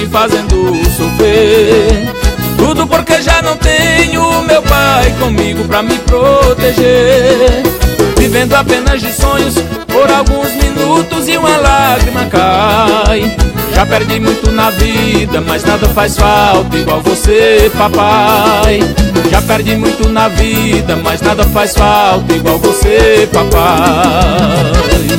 fazendo sofrer. Tudo porque já não tenho meu pai comigo pra me proteger. Vivendo apenas de sonhos por alguns minutos e uma lágrima cai. Já perdi muito na vida, mas nada faz falta igual você, papai. Já perdi muito na vida, mas nada faz falta igual você, papai.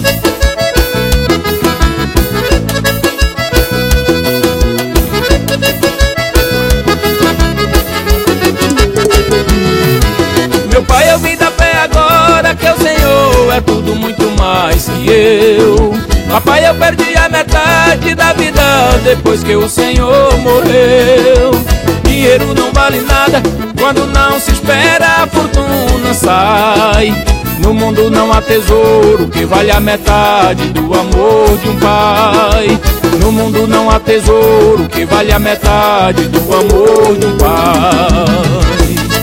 Meu pai, eu vim da fé agora que o Senhor é tudo muito mais que eu. Papai, eu perdi a metade da vida depois que o Senhor morreu. Dinheiro não vale nada quando não se espera, a fortuna sai. No mundo não há tesouro que vale a metade do amor de um pai. No mundo não há tesouro que vale a metade do amor de um pai.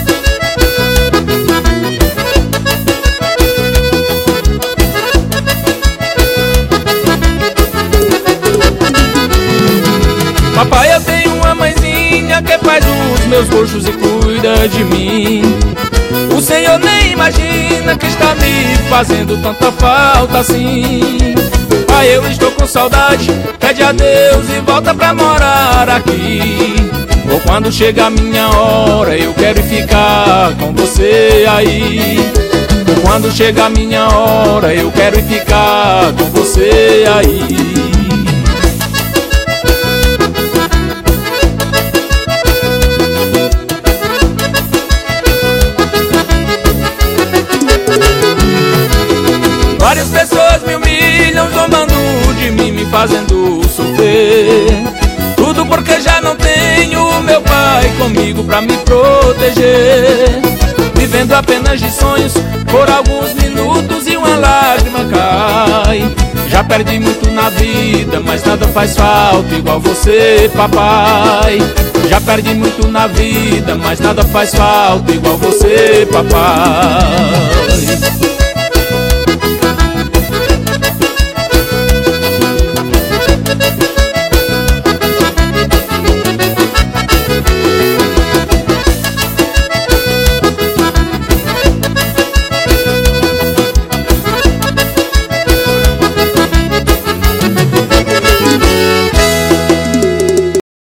Papai, eu tenho uma mãezinha que faz os meus gostos e cuida de mim. O Senhor nem imagina que está me fazendo tanta falta assim. Pai, eu estou com saudade, pede a Deus e volta pra morar aqui. Ou quando chega a minha hora, eu quero ficar com você aí. Ou quando chega a minha hora, eu quero ficar com você aí. Várias pessoas me humilham, zombando de mim, me fazendo sofrer. Tudo porque já não tenho meu pai comigo pra me proteger. Vivendo apenas de sonhos por alguns minutos e uma lágrima cai. Já perdi muito na vida, mas nada faz falta igual você, papai. Já perdi muito na vida, mas nada faz falta igual você, papai.